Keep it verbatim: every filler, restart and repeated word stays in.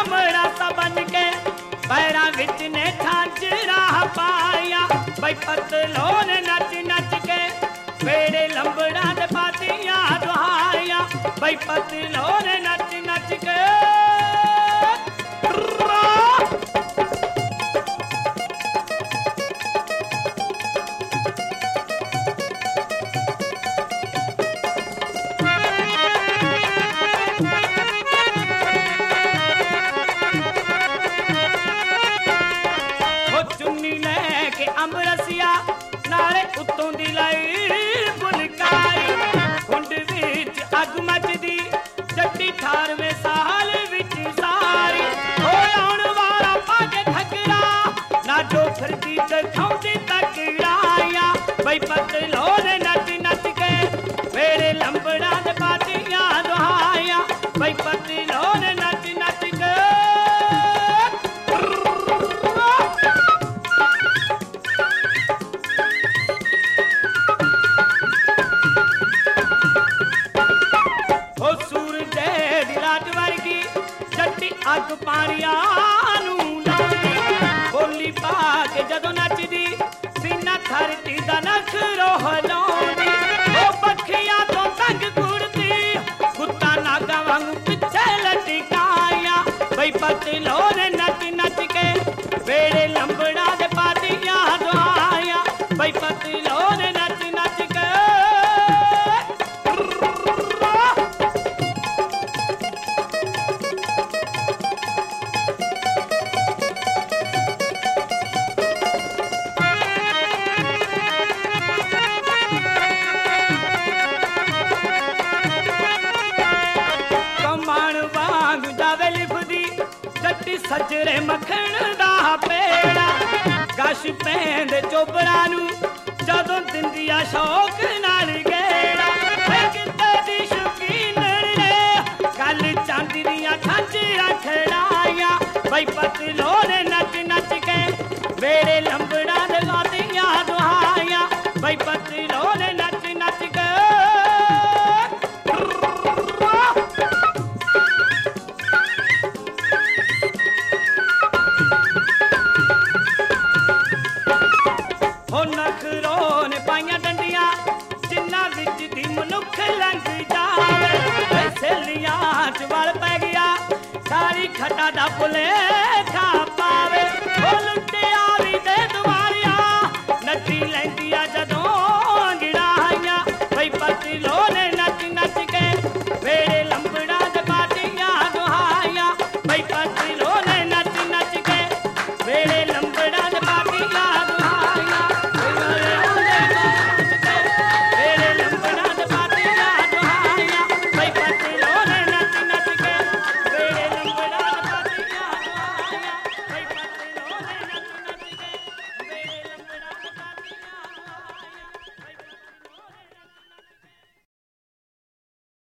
लमड़ा सा बन के पैरा विच ने झांझरा पाया बई पतलों ने नच नच के वेड़े लंबड़ा दे पातियां दुहाया बई पतलों ने नच नच के नाले उत्तों दी लाई बुलकाई कुंड विच अग मचदी जट्टी अठारवें साल विच सारी हो आउण वाला पाके ठकरा ना डोखर दी दिखाउंदी तकड़ाया बई पतलों ने नच नच के वेड़े लंबड़ा दे पातियां दुहाया बई पतलों ने नच नच के अग पानिया बोली पा के जदों नचदी सीना धरती दा नखरो हिलाउंदी ओ पखियां तो तंग कुड़ती कुत्ता नागा वांगू पिछे लटकाया बई पतलों ने नच नच के वेड़े लंबड़ा दे पातियां दुहाया बई पतलों ने नच नच के सजरे मखण दा पेड़ा कश पैंद चोबड़ा नू जदों दिंदिया शौक नाल गेड़ा किते दी शौकीन ने गल चांदी दियां झांझरां खड़ाया बई पतलों ने नच नच के वेड़े लंबड़ा दे गादियां दुहाया बई पतलों ने नच नच के नखरों ने पाइया डंडिया जिन्ना विच दी मनुख लंघ जावे सहेलियां च वल पै गया सारी खटा दा पुले